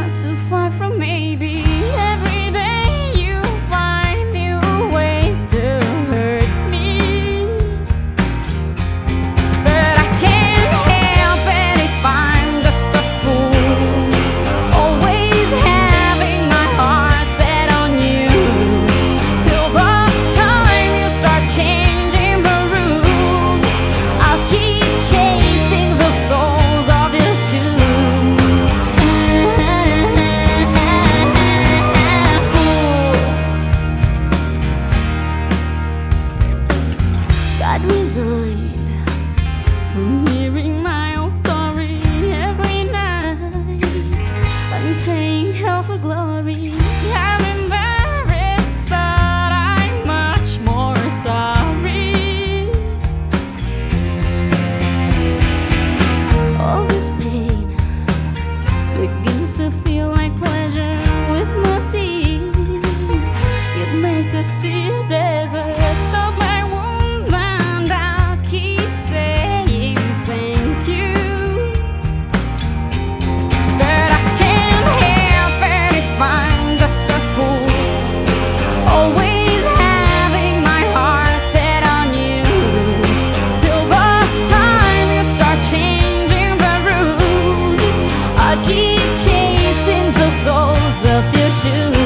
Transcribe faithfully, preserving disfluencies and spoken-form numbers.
not too far from maybe. Every day you find new ways to hurt me, but I can't help it if I'm just a fool, always having my heart set on you. Till the time you start changing the rules, I'll keep chasing the soles of your shoes. Fool. Got resigned from hearing my old story every night and paying hell for glory. I'm embarrassed, but I'm much more sorry. All this pain begins to feel like pleasure with my tears. You'd make us see a desert of my wounds, and I'll keep saying thank you. But I can't help it if I'm just a fool, always having my heart set on you. Till the time you start changing the rules, I keep chasing the soles of your shoes.